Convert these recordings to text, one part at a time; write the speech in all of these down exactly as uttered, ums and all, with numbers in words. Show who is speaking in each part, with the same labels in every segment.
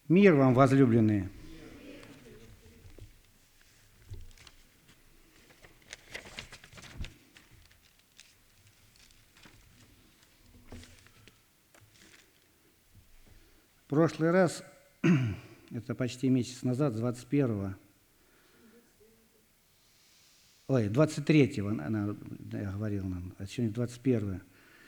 Speaker 1: Мир вам, возлюбленные! В прошлый раз, это почти месяц назад, двадцать первого, ой, двадцать третьего, она, я говорил нам, а сегодня двадцать первое.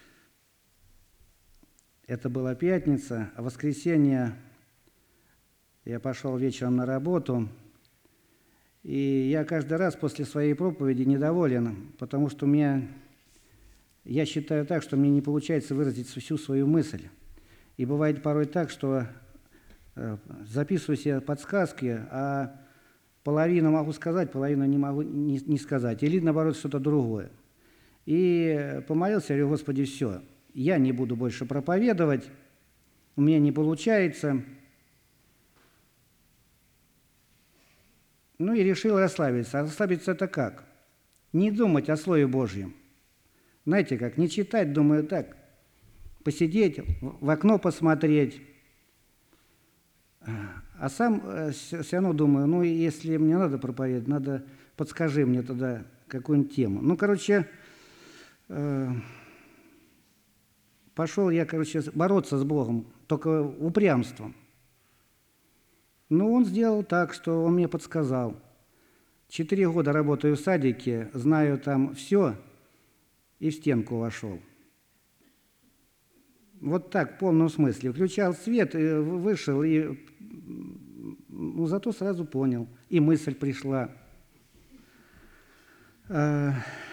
Speaker 1: Это была пятница, а в воскресенье я пошел вечером на работу, и я каждый раз после своей проповеди недоволен, потому что у меня, я считаю так, что мне не получается выразить всю свою мысль. И бывает порой так, что записываю себе подсказки, а половину могу сказать, половину не могу не, не сказать. Или, наоборот, что-то другое. И помолился, говорю: Господи, все, я не буду больше проповедовать, у меня не получается. Ну и решил расслабиться. А расслабиться это как? Не думать о Слове Божьем. Знаете как, не читать, думаю, так, посидеть, в окно посмотреть. А сам все равно думаю, ну, если мне надо проповедовать, надо, подскажи мне тогда какую-нибудь тему. Ну, короче, э, пошел я, короче, бороться с Богом, только упрямством. Ну, он сделал так, что он мне подсказал. Четыре года работаю в садике, знаю там все, и в стенку вошел. Вот так, в полном смысле. Включал свет, и вышел, и ну, зато сразу понял. И мысль пришла. А,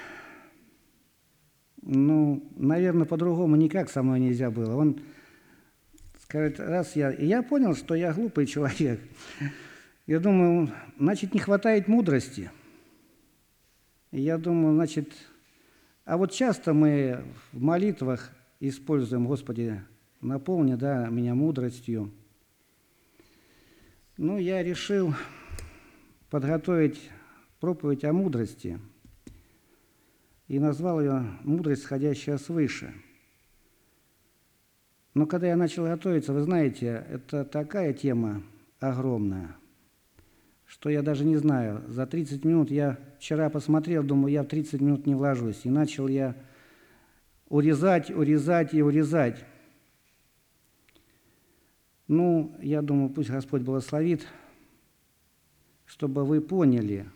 Speaker 1: ну, наверное, по-другому никак со мной нельзя было. Он скажет, раз я... И я понял, что я глупый человек. Я думаю, значит, не хватает мудрости. И я думаю, значит... А вот часто мы в молитвах используем: Господи, наполни, да, меня мудростью. Ну, я решил подготовить проповедь о мудрости и назвал ее «Мудрость, сходящая свыше». Но когда я начал готовиться, вы знаете, это такая тема огромная, что я даже не знаю. За тридцать минут я вчера посмотрел, думаю, я в тридцать минут не вложусь. И начал я урезать, урезать и урезать. Ну, я думаю, пусть Господь благословит, чтобы вы поняли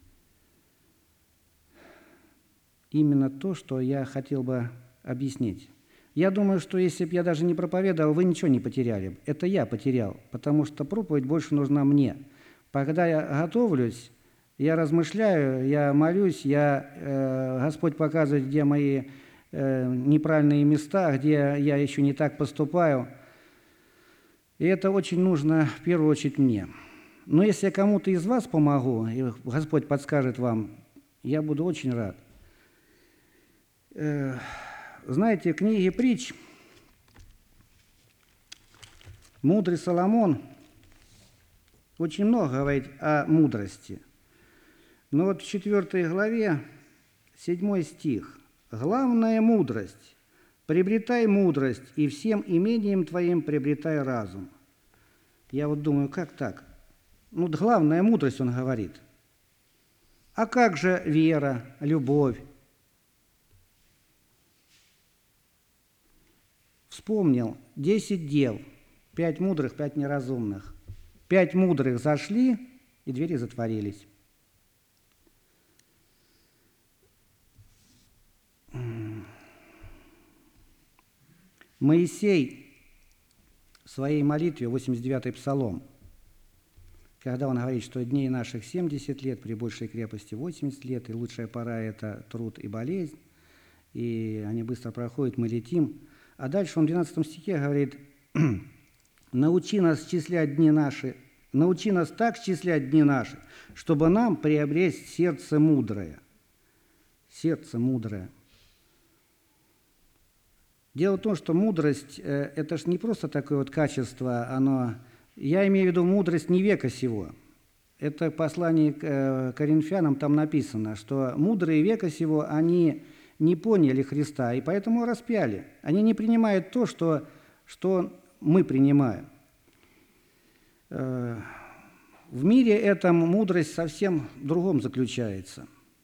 Speaker 1: именно то, что я хотел бы объяснить. Я думаю, что если бы я даже не проповедовал, вы ничего не потеряли. Это я потерял, потому что проповедь больше нужна мне. Когда я готовлюсь, я размышляю, я молюсь, я, э, Господь показывает, где мои э, неправильные места, где я еще не так поступаю. И это очень нужно в первую очередь мне. Но если я кому-то из вас помогу, и Господь подскажет вам, я буду очень рад. Э, знаете, в книге «Притч» мудрый Соломон очень много говорит о мудрости. Но вот в четвёртой главе, седьмой стих. «Главная мудрость. Приобретай мудрость, и всем имением твоим приобретай разум». Я вот думаю, как так? Ну, главная мудрость, он говорит. А как же вера, любовь? Вспомнил, десять дев, пять мудрых, пять неразумных. Пять мудрых зашли, и двери затворились. Моисей в своей молитве, восемьдесят девятый псалом, когда он говорит, что дней наших семьдесят лет, при большей крепости восемьдесят лет, и лучшая пора – это труд и болезнь, и они быстро проходят, мы летим. А дальше он в двенадцатом стихе говорит: «Научи нас счислять дни наши, научи нас так счислять дни наши, чтобы нам приобрести сердце мудрое». Сердце мудрое. Дело в том, что мудрость – это же не просто такое вот качество, оно… Я имею в виду мудрость не века сего. Это послание к Коринфянам, там написано, что мудрые века сего, они не поняли Христа, и поэтому распяли. Они не принимают то, что, что мы принимаем. В мире этом мудрость совсем в другом заключается.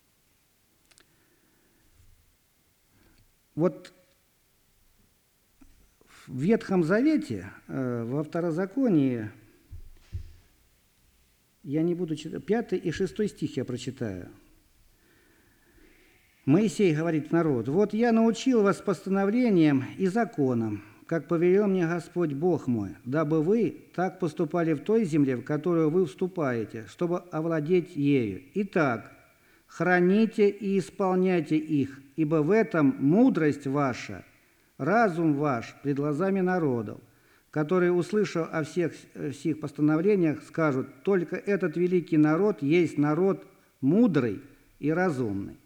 Speaker 1: Вот в Ветхом Завете, во Второзаконии, я не буду читать, пятый и шестой стих я прочитаю. Моисей говорит народу: «Вот я научил вас постановлениям и законам, как повелел мне Господь Бог мой, дабы вы так поступали в той земле, в которую вы вступаете, чтобы овладеть ею. Итак, храните и исполняйте их, ибо в этом мудрость ваша, разум ваш пред глазами народов, которые, услышав о всех сих постановлениях, скажут: только этот великий народ есть народ мудрый и разумный».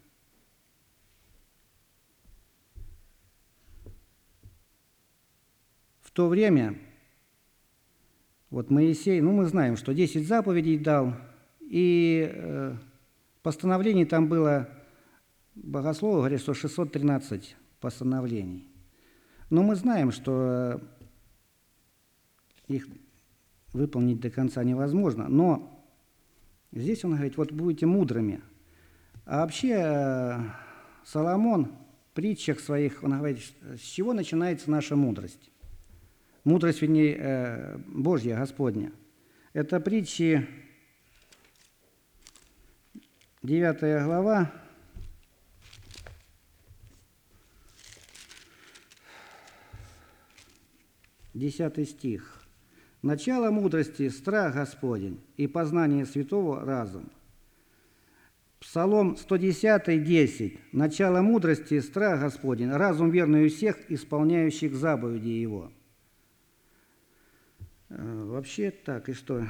Speaker 1: В то время вот Моисей, ну мы знаем, что десять заповедей дал, и э, постановлений там было, богословы говорят, что шестьсот тринадцать постановлений. Но мы знаем, что их выполнить до конца невозможно. Но здесь он говорит: вот будете мудрыми. А вообще э, Соломон в притчах своих, он говорит, с чего начинается наша мудрость? Мудрость, вернее, э, Божья, Господня. Это притчи, девятая глава, десятый стих. «Начало мудрости – страх Господень, и познание святого – разум». Псалом сто десять, десять. «Начало мудрости – страх Господень, разум верный у всех, исполняющих заповеди Его». Вообще так, и что?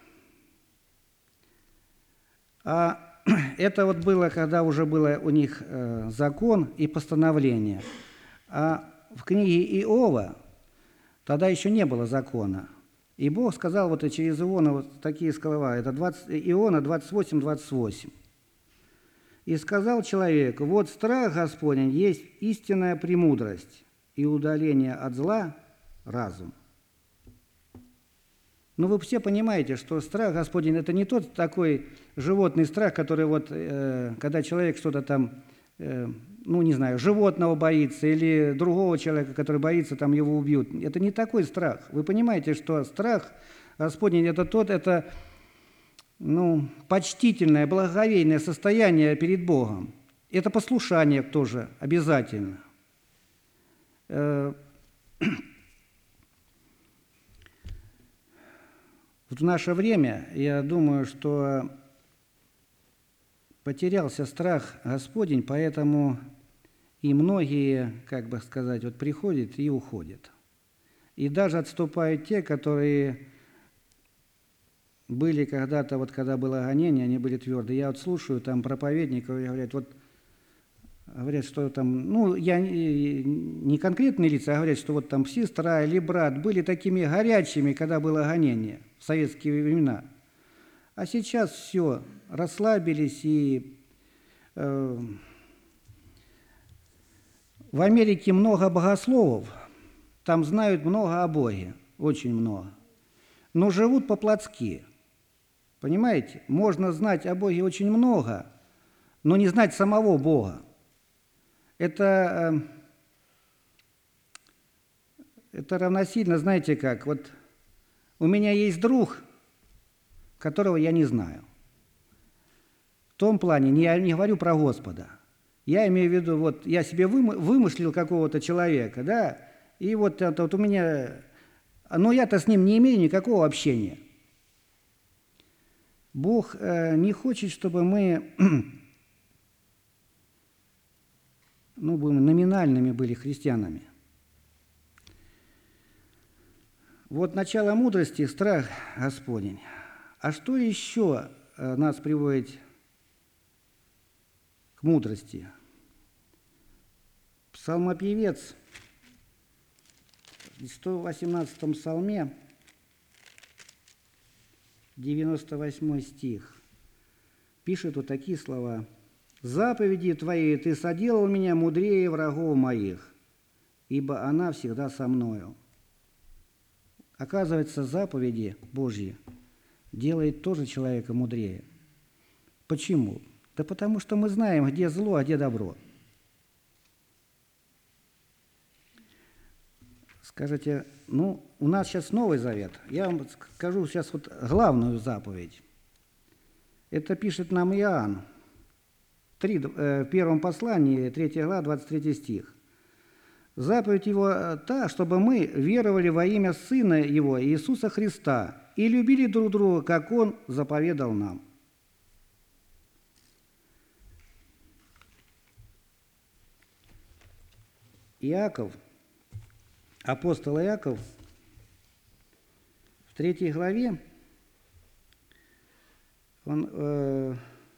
Speaker 1: А это вот было, когда уже было у них э, закон и постановление. А в книге Иова тогда еще не было закона. И Бог сказал вот через Иона вот такие слова, это двадцать, Иона двадцать восемь, двадцать восемь. «И сказал человеку: вот страх Господень есть истинная премудрость, и удаление от зла – разум». Ну, вы все понимаете, что страх Господень – это не тот такой животный страх, который вот, э, когда человек что-то там, э, ну, не знаю, животного боится или другого человека, который боится, там его убьют. Это не такой страх. Вы понимаете, что страх Господень – это тот, это, ну, почтительное, благоговейное состояние перед Богом. Это послушание тоже обязательно. Э, В наше время, я думаю, что потерялся страх Господень, поэтому и многие, как бы сказать, вот приходят и уходят. И даже отступают те, которые были когда-то, вот когда было гонение, они были твердые. Я вот слушаю там проповедников, и говорят, вот говорят, что там, ну, я не конкретные лица, а говорят, что вот там сестра или брат были такими горячими, когда было гонение в советские времена. А сейчас все, расслабились, и э, в Америке много богословов, там знают много о Боге, очень много, но живут по-плотски. Понимаете? Можно знать о Боге очень много, но не знать самого Бога. Это, это равносильно, знаете как, вот у меня есть друг, которого я не знаю. В том плане, не, я не говорю про Господа. Я имею в виду, вот я себе вымыслил какого-то человека, да, и вот это вот у меня, но я-то с ним не имею никакого общения. Бог э, не хочет, чтобы мы ну, будем номинальными были христианами. Вот начало мудрости – страх Господень. А что еще нас приводит к мудрости? Псалмопевец в сто восемнадцатом псалме, девяносто восьмой стих, пишет вот такие слова: «Заповеди Твои Ты соделал меня мудрее врагов моих, ибо она всегда со мною». Оказывается, заповеди Божьи делает тоже человека мудрее. Почему? Да потому что мы знаем, где зло, а где добро. Скажите, ну, у нас сейчас Новый Завет. Я вам скажу сейчас вот главную заповедь. Это пишет нам Иоанн три, э, в первом послании, третья глава, двадцать третий стих. Заповедь его та, чтобы мы веровали во имя Сына Его, Иисуса Христа, и любили друг друга, как Он заповедал нам. Иаков, апостол Иаков, в третьей главе, он э,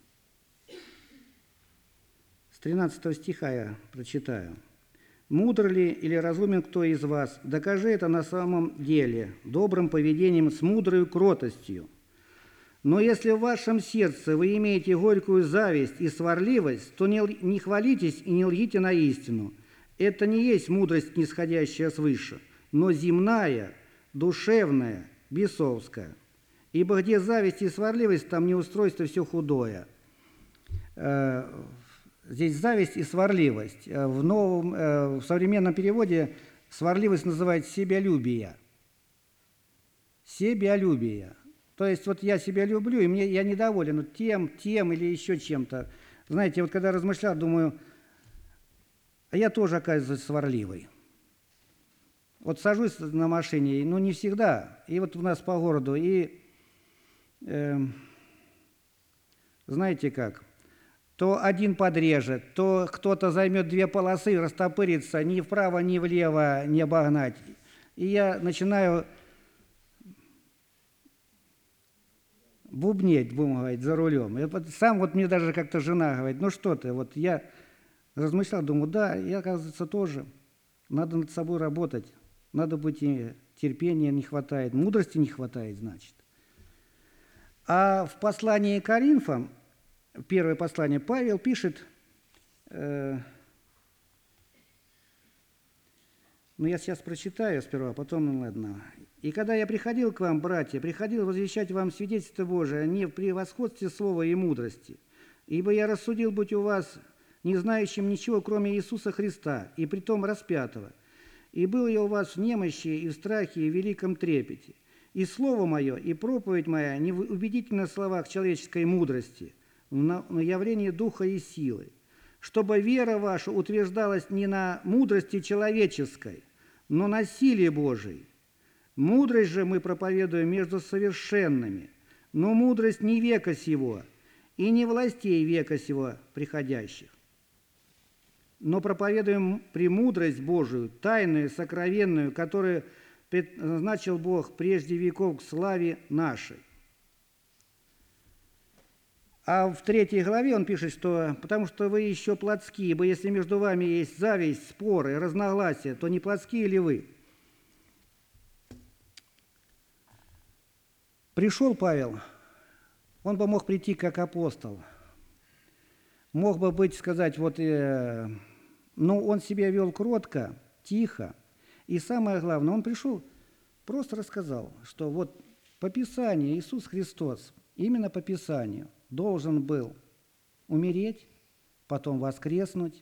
Speaker 1: с тринадцатого стиха я прочитаю. «Мудр ли или разумен кто из вас? Докажи это на самом деле, добрым поведением с мудрой кротостью. Но если в вашем сердце вы имеете горькую зависть и сварливость, то не, не хвалитесь и не лгите на истину. Это не есть мудрость, нисходящая свыше, но земная, душевная, бесовская. Ибо где зависть и сварливость, там неустройство все худое». Здесь зависть и сварливость. В, новом, в современном переводе сварливость называют себялюбие. Себялюбие. То есть вот я себя люблю, и мне, я недоволен тем, тем или еще чем-то. Знаете, вот когда размышлял, думаю, а я тоже, оказывается, сварливый. Вот сажусь на машине, ну не всегда, и вот у нас по городу, и э, знаете как, то один подрежет, то кто-то займет две полосы, растопырится, ни вправо, ни влево не обогнать. И я начинаю бубнеть, будем говорить, за рулем. И вот сам вот мне даже как-то жена говорит, ну что ты, вот я размышлял, думаю, да, я, оказывается, тоже. Надо над собой работать, надо быть, и терпения не хватает, мудрости не хватает, значит. А в послании к Коринфам, первое послание, Павел пишет, э, ну я сейчас прочитаю сперва, потом, ну ладно. «И когда я приходил к вам, братья, приходил возвещать вам свидетельство Божие не в превосходстве слова и мудрости, ибо я рассудил быть у вас не знающим ничего, кроме Иисуса Христа, и притом распятого. И был я у вас в немощи и в страхе и в великом трепете. И слово мое, и проповедь моя не в убедительных словах человеческой мудрости, но на явлении духа и силы, чтобы вера ваша утверждалась не на мудрости человеческой, но на силе Божией. Мудрость же мы проповедуем между совершенными, но мудрость не века сего, и не властей века сего приходящих. Но проповедуем премудрость Божию, тайную, сокровенную, которую предназначил Бог прежде веков к славе нашей». А в третьей главе он пишет, что «потому что вы еще плотские, ибо если между вами есть зависть, споры, разногласия, то не плотские ли вы?» Пришел Павел, он бы мог прийти как апостол, мог бы быть, сказать, вот, э, но он себя вел кротко, тихо, и самое главное, он пришел, просто рассказал, что вот по Писанию Иисус Христос, именно по Писанию, должен был умереть, потом воскреснуть.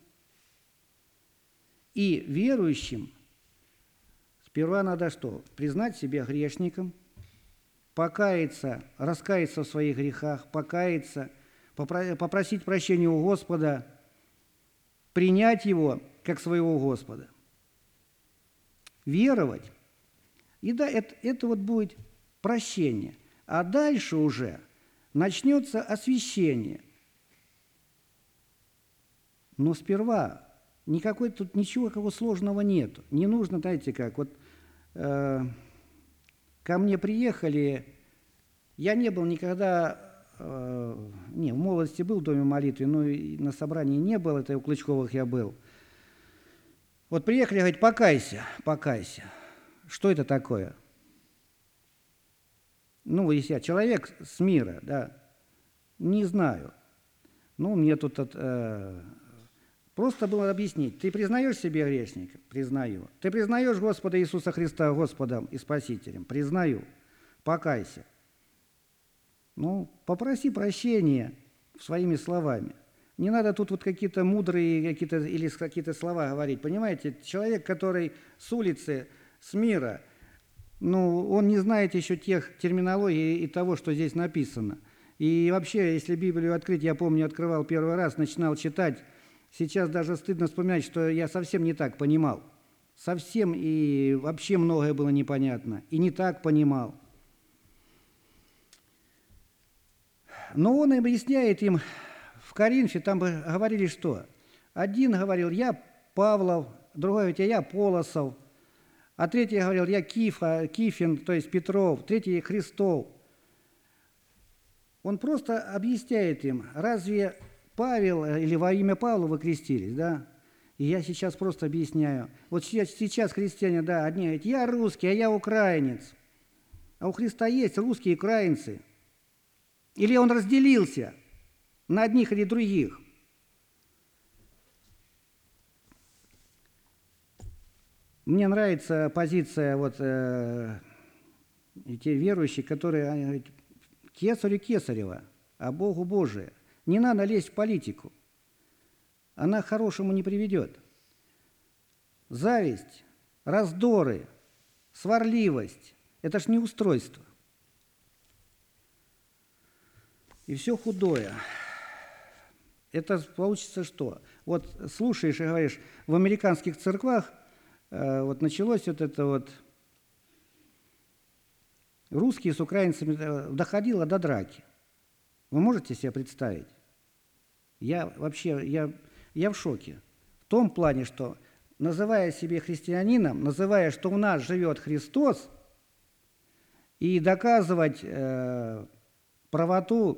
Speaker 1: И верующим сперва надо что? Признать себя грешником, покаяться, раскаяться в своих грехах, покаяться, попросить прощения у Господа, принять Его как своего Господа, веровать. И да, это, это вот будет прощение. А дальше уже начнется освящение. Но сперва никакой тут ничего какого сложного нет. Не нужно, знаете как, вот э, ко мне приехали, я не был никогда, э, не, в молодости был в доме молитвы, но и на собрании не был, это у Клычковых я был. Вот приехали, говорит, покайся, покайся. Что это такое? Ну, если я человек с мира, да, не знаю. Ну, мне тут э, Просто было объяснить. Ты признаешь себя грешником? Признаю. Ты признаешь Господа Иисуса Христа Господом и Спасителем? Признаю. Покайся. Ну, попроси прощения своими словами. Не надо тут вот какие-то мудрые какие-то, или какие-то слова говорить. Понимаете, человек, который с улицы, с мира, ну, он не знает еще тех терминологий и того, что здесь написано. И вообще, если Библию открыть, я помню, открывал первый раз, начинал читать, сейчас даже стыдно вспоминать, что я совсем не так понимал. Совсем и вообще многое было непонятно. И не так понимал. Но он объясняет им в Коринфе, там бы говорили что? Один говорил, я Павлов, другой говорит, я Полосов, а третий говорил, я Кифа, Кифин, то есть Петров, третий Христов. Он просто объясняет им, разве Павел или во имя Павла вы крестились, да? И я сейчас просто объясняю. Вот сейчас, сейчас христиане, да, одни говорят, я русский, а я украинец. А у Христа есть русские и украинцы. Или он разделился на одних или других? Мне нравится позиция вот э, те верующие, которые они говорят, кесарю кесарева, а Богу Божие. Не надо лезть в политику. Она к хорошему не приведет. Зависть, раздоры, сварливость – это ж не устройство. И все худое. Это получится что? Вот слушаешь и говоришь, в американских церквах э, вот началось вот это вот, русские с украинцами доходило до драки. Вы можете себе представить? Я вообще, я, я в шоке. В том плане, что, называя себя христианином, называя, что у нас живет Христос, и доказывать э, правоту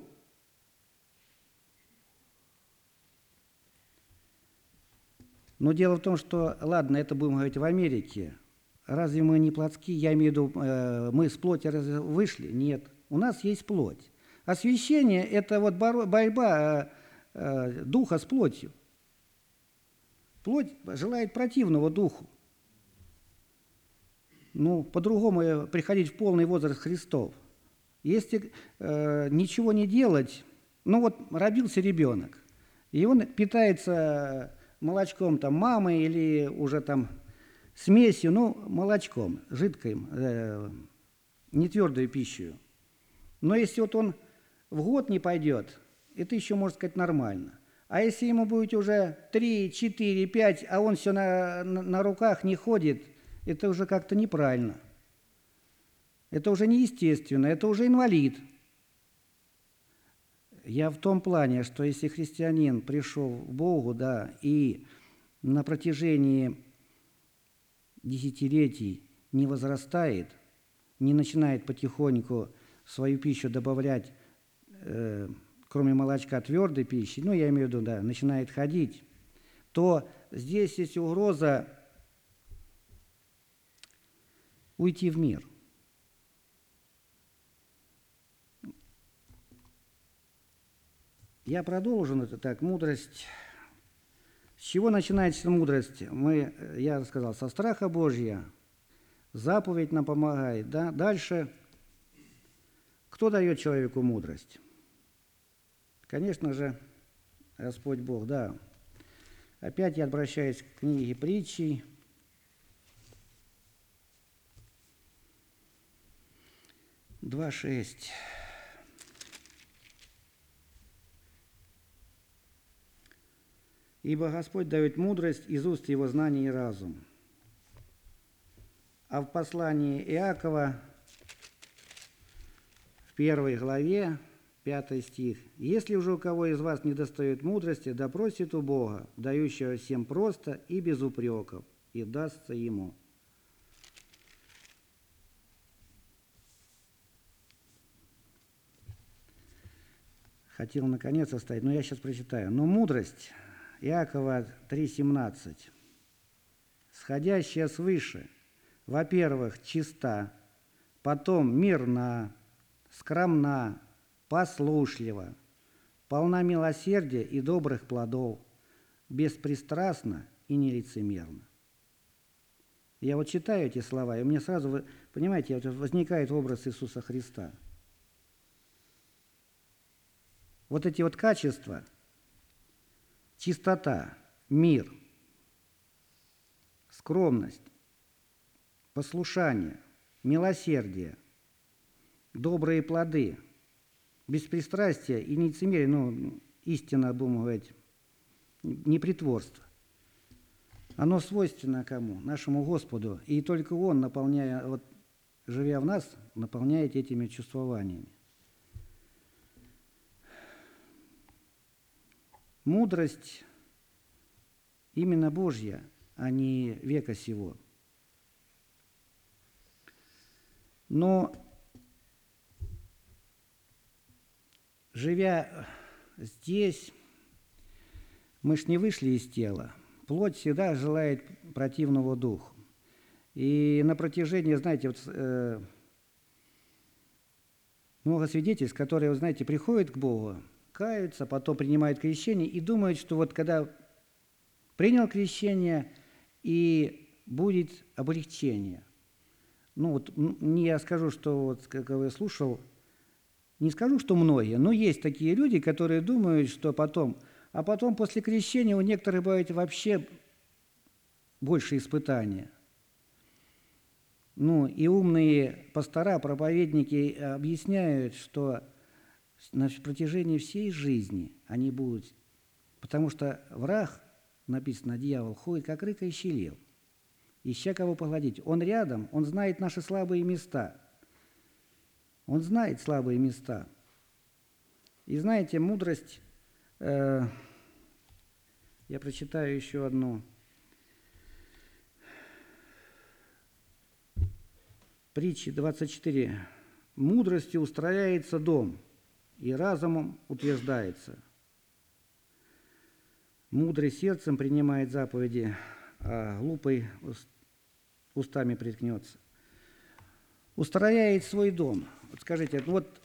Speaker 1: но дело в том, что, ладно, это будем говорить в Америке. Разве мы не плотские? Я имею в виду, э, мы с плоти разве вышли? Нет. У нас есть плоть. Освящение – это вот борьба э, э, духа с плотью. Плоть желает противного духу. Ну, по-другому приходить в полный возраст Христов. Если э, ничего не делать, ну вот родился ребенок, и он питается молочком там мамы или уже там смесью, ну, молочком, жидким, э, не твердую пищу. Но если вот он в год не пойдет, это еще, можно сказать, нормально. А если ему будет уже три, четыре, пять, а он все на, на, на руках не ходит, это уже как-то неправильно. Это уже неестественно, это уже инвалид. Я в том плане, что если христианин пришел к Богу, да, и на протяжении десятилетий не возрастает, не начинает потихоньку свою пищу добавлять, э, кроме молочка, твердой пищи, ну, я имею в виду, да, начинает ходить, то здесь есть угроза уйти в мир. Я продолжу это так, мудрость. С чего начинается мудрость? Мы, я сказал, со страха Божьего. Заповедь нам помогает. Да? Дальше, кто дает человеку мудрость? Конечно же, Господь Бог, да. Опять я обращаюсь к книге притчей. два шесть. Ибо Господь дает мудрость, из уст Его знание и разум. А в послании Иакова, в первой главе, пятый стих, «Если уже у кого из вас недостает мудрости, да просит у Бога, дающего всем просто и без упреков, и дастся ему». Хотел наконец оставить, но я сейчас прочитаю. «Но мудрость». Иакова три семнадцать. «Сходящая свыше, во-первых, чиста, потом мирна, скромна, послушлива, полна милосердия и добрых плодов, беспристрастно и нелицемерно. Я вот читаю эти слова, и у меня сразу, понимаете, вот возникает образ Иисуса Христа. Вот эти вот качества, чистота, мир, скромность, послушание, милосердие, добрые плоды, беспристрастие и нелицемерие, ну, истинно, будем говорить, непритворство. Оно свойственно кому? Нашему Господу. И только Он, наполняя, вот, живя в нас, наполняет этими чувствованиями. Мудрость именно Божья, а не века сего. Но, живя здесь, мы ж не вышли из тела. Плоть всегда желает противного духу. И на протяжении, знаете, вот, э, много свидетельств, которые, вы знаете, приходят к Богу, каются, потом принимают крещение и думают, что вот когда принял крещение, и будет облегчение. Ну вот не я скажу, что вот, как я слушал, не скажу, что многие, но есть такие люди, которые думают, что потом, а потом после крещения у некоторых бывает вообще больше испытания. Ну и умные пастора, проповедники объясняют, что на протяжении всей жизни они будут, потому что враг, написано, дьявол, ходит, как рыкающий лев, ища кого погладить. Он рядом, он знает наши слабые места. Он знает слабые места. И знаете, мудрость, э, я прочитаю еще одну. Притчи двадцать четыре. «Мудростью устрояется дом, и разумом утверждается. Мудрый сердцем принимает заповеди, а глупый устами приткнется». Устрояет свой дом. Вот скажите, вот,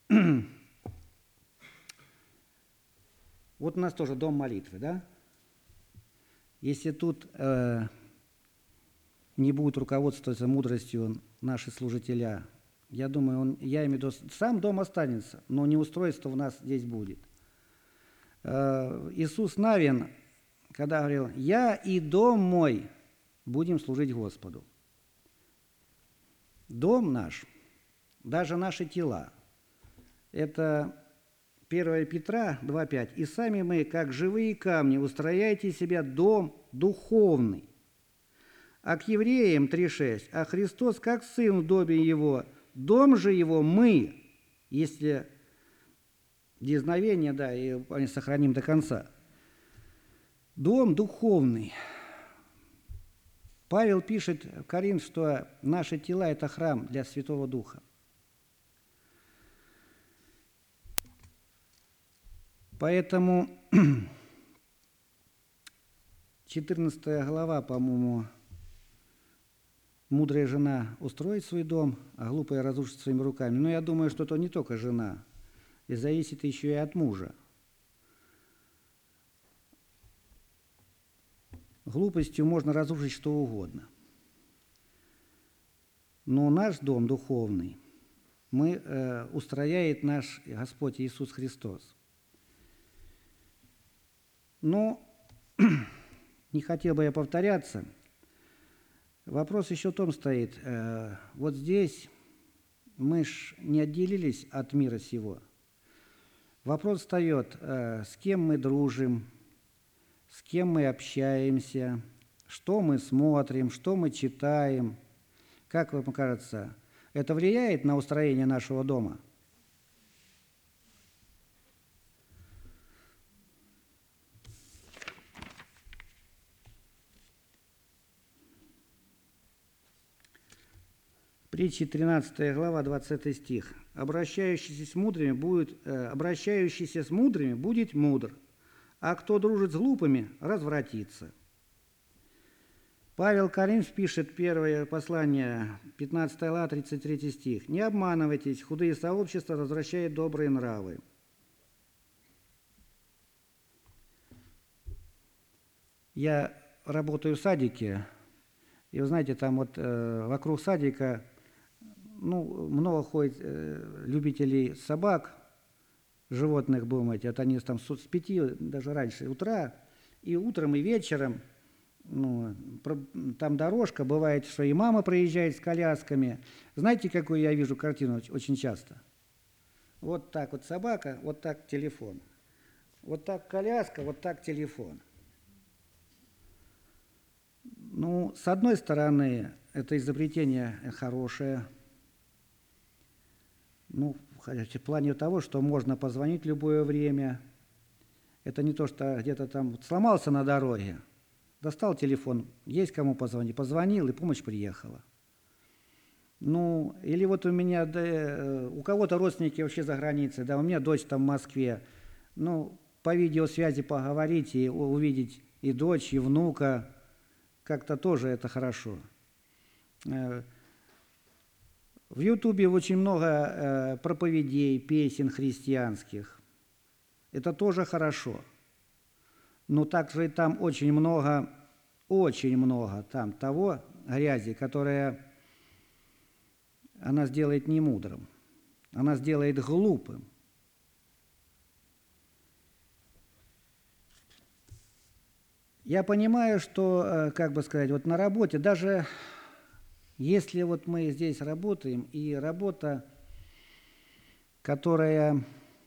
Speaker 1: вот у нас тоже дом молитвы, да? Если тут э, не будут руководствоваться мудростью наши служителя, я думаю, он, я имею в виду, сам дом останется, но неустройство у нас здесь будет. Э, Иисус Навин, когда говорил: «Я и дом мой будем служить Господу». Дом наш, даже наши тела, это первое Петра два пять. «И сами мы, как живые камни, устрояйте себя дом духовный». А к евреям три шесть. «А Христос, как Сын в доме Его, дом же Его мы», если дерзновение, да, и сохраним до конца. Дом духовный. Павел пишет в Коринф, что наши тела – это храм для Святого Духа. Поэтому четырнадцатая глава, по-моему, «Мудрая жена устроит свой дом, а глупая разрушит своими руками». Но я думаю, что это не только жена, и зависит еще и от мужа. Глупостью можно разрушить что угодно. Но наш дом духовный мы, э, устрояет наш Господь Иисус Христос. Но не хотел бы я повторяться. Вопрос еще в том стоит. Э, вот здесь мы ж не отделились от мира сего. Вопрос встает, э, с кем мы дружим, с кем мы общаемся, что мы смотрим, что мы читаем. Как вам кажется, это влияет на устроение нашего дома? Притчи тринадцатая глава, двадцатый стих. «Обращающийся с мудрыми будет, э, обращающийся с мудрыми будет мудр, а кто дружит с глупыми, развратится». Павел Коринф пишет, первое послание, пятнадцатая глава, тридцать третий стих. «Не обманывайтесь, худые сообщества развращают добрые нравы». Я работаю в садике, и вы знаете, там вот э, вокруг садика ну, много ходит э, любителей собак, животных, будем говорить, это они там с пяти, даже раньше утра, и утром, и вечером, ну, там дорожка, бывает, что и мама проезжает с колясками. Знаете, какую я вижу картину очень часто? Вот так вот собака, вот так телефон. Вот так коляска, вот так телефон. Ну, с одной стороны, это изобретение хорошее. Ну, в плане того, что можно позвонить в любое время. Это не то, что где-то там сломался на дороге, достал телефон, есть кому позвонить, позвонил, и помощь приехала. Ну, или вот у меня, да, у кого-то родственники вообще за границей, да, у меня дочь там в Москве. Ну, по видеосвязи поговорить и увидеть и дочь, и внука, как-то тоже это хорошо. В Ютубе очень много проповедей, песен христианских. Это тоже хорошо. Но также и там очень много, очень много там того грязи, которая она сделает не мудрым, она сделает глупым. Я понимаю, что, как бы сказать, вот на работе, даже если вот мы здесь работаем, и работа, которая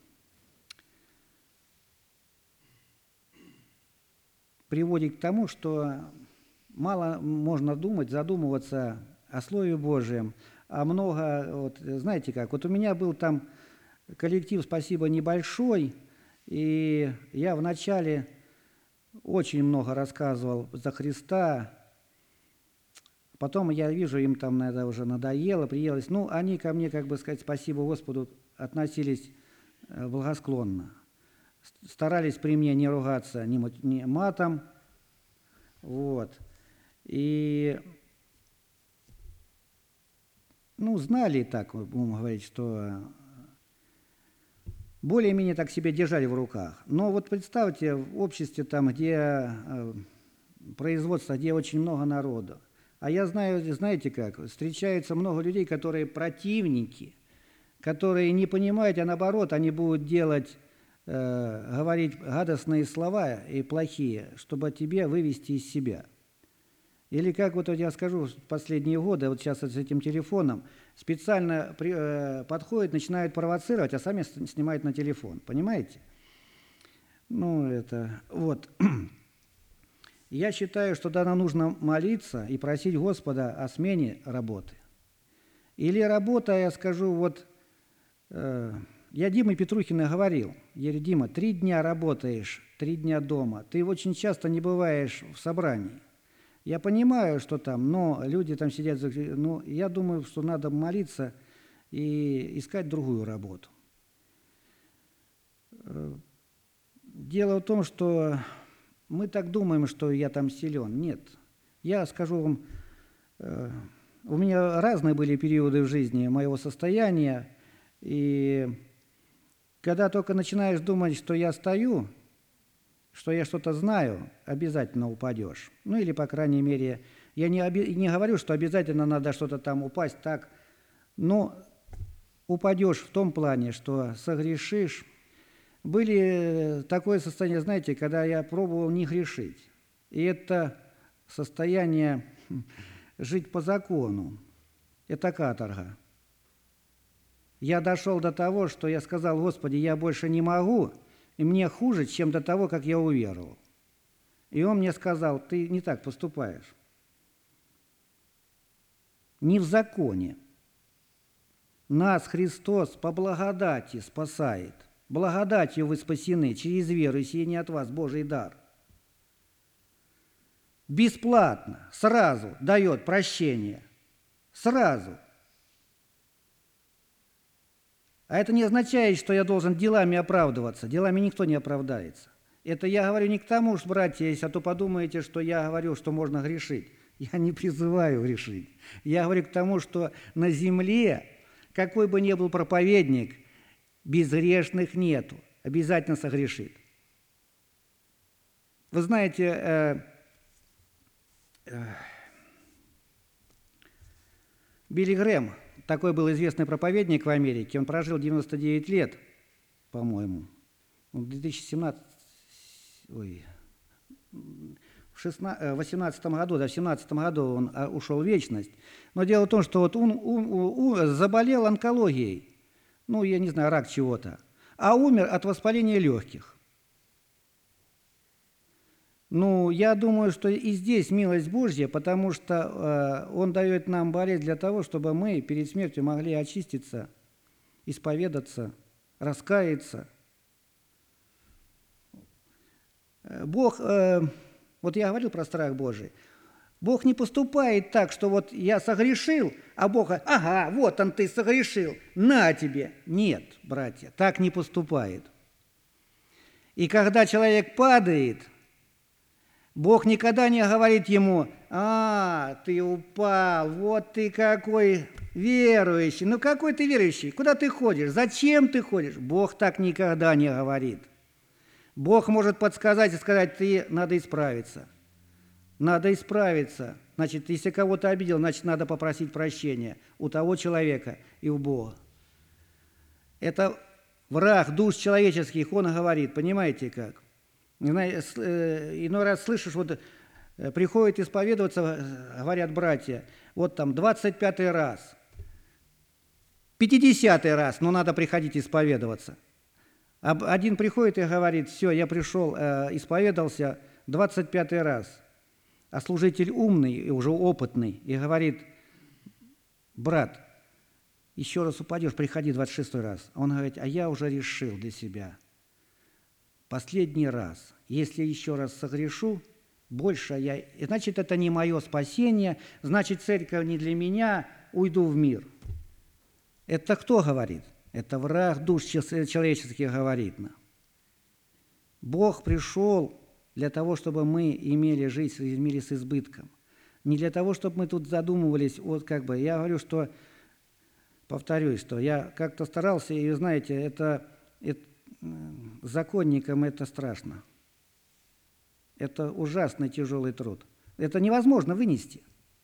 Speaker 1: приводит к тому, что мало можно думать, задумываться о Слове Божьем, а много, вот, знаете как, вот у меня был там коллектив, спасибо, небольшой, и я вначале очень много рассказывал за Христа, потом я вижу, им там это уже надоело, приелось, ну, они ко мне, как бы сказать, спасибо Господу, относились благосклонно. Старались при мне не ругаться ни матом, вот, и, ну, знали так, будем говорить, что более-менее так себя держали в руках. Но вот представьте, в обществе там, где производство, где очень много народу, а я знаю, знаете как, встречается много людей, которые противники, которые не понимают, а наоборот, они будут делать говорить гадостные слова и плохие, чтобы тебе вывести из себя. Или как вот я скажу, в последние годы, вот сейчас с этим телефоном, специально при, э, подходят, начинают провоцировать, а сами снимают на телефон. Понимаете? Ну, это вот. Я считаю, что тогда нужно молиться и просить Господа о смене работы. Или работа, я скажу, вот... Э, Я Диме Петрухину говорил, я говорю, Дима, три дня работаешь, три дня дома, ты очень часто не бываешь в собрании. Я понимаю, что там, но люди там сидят, ну, я думаю, что надо молиться и искать другую работу. Дело в том, что мы так думаем, что я там силен. Нет. Я скажу вам, у меня разные были периоды в жизни моего состояния, и... Когда только начинаешь думать, что я стою, что я что-то знаю, обязательно упадешь. Ну или, по крайней мере, я не, оби- не говорю, что обязательно надо что-то там упасть так, но упадешь в том плане, что согрешишь. Были такое состояние, знаете, когда я пробовал не грешить. И это состояние жить по закону. Это каторга. Я дошел до того, что я сказал, Господи, я больше не могу, и мне хуже, чем до того, как я уверовал. И он мне сказал, ты не так поступаешь. Не в законе. Нас Христос по благодати спасает. Благодатью вы спасены, через веру, и сие не от вас, Божий дар. Бесплатно, сразу дает прощение. Сразу. А это не означает, что я должен делами оправдываться. Делами никто не оправдается. Это я говорю не к тому, что, братья, если а то подумаете, что я говорю, что можно грешить. Я не призываю грешить. Я говорю к тому, что на земле, какой бы ни был проповедник, безгрешных нету. Обязательно согрешит. Вы знаете, Билли Грэм, такой был известный проповедник в Америке, он прожил девяносто девять лет, по-моему. В две тысячи семнадцатом, ой, в восемнадцатом году, да, в семнадцатом году он ушел в вечность. Но дело в том, что вот он, он, он заболел онкологией, ну, я не знаю, рак чего-то, а умер от воспаления легких. Ну, я думаю, что и здесь милость Божья, потому что э, Он дает нам болезнь для того, чтобы мы перед смертью могли очиститься, исповедаться, раскаяться. Бог, э, вот я говорил про страх Божий, Бог не поступает так, что вот я согрешил, а Бог, ага, вот он ты согрешил, на тебе. Нет, братья, так не поступает. И когда человек падает, Бог никогда не говорит ему: а, ты упал, вот ты какой верующий. Ну какой ты верующий? Куда ты ходишь? Зачем ты ходишь? Бог так никогда не говорит. Бог может подсказать и сказать: ты надо исправиться. Надо исправиться. Значит, если кого-то обидел, значит, надо попросить прощения у того человека и у Бога. Это враг душ человеческих, он говорит, понимаете как? Иной раз слышишь, вот приходят исповедоваться, говорят братья, вот там двадцать пятый раз, пятидесятый раз, но надо приходить исповедоваться. Один приходит и говорит: все, я пришел, исповедовался двадцать пятый раз. А служитель умный и уже опытный и говорит: брат, еще раз упадешь, приходи двадцать шестой раз. Он говорит: а я уже решил для себя. Последний раз, если еще раз согрешу, больше я... Значит, это не мое спасение, значит, церковь не для меня, уйду в мир. Это кто говорит? Это враг душ человеческих говорит нам. Бог пришел для того, чтобы мы имели жизнь в мире с избытком. Не для того, чтобы мы тут задумывались, вот как бы, я говорю, что, повторюсь, что я как-то старался, и, знаете, это... это законникам это страшно. Это ужасно тяжелый труд. Это невозможно вынести.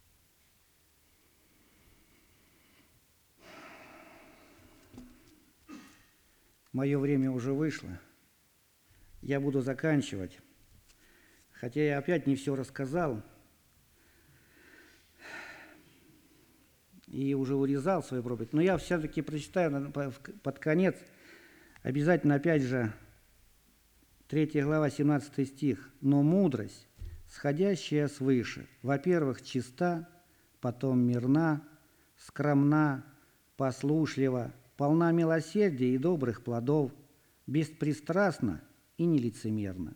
Speaker 1: Мое время уже вышло. Я буду заканчивать. Хотя я опять не все рассказал. И уже урезал свою проповедь. Но я все-таки прочитаю под конец. Обязательно, опять же, третья глава, семнадцатый стих. «Но мудрость, сходящая свыше, во-первых, чиста, потом мирна, скромна, послушлива, полна милосердия и добрых плодов, беспристрастна и нелицемерна».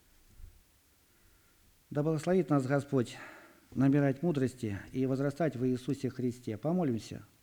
Speaker 1: Да благословит нас Господь набирать мудрости и возрастать в Иисусе Христе. Помолимся.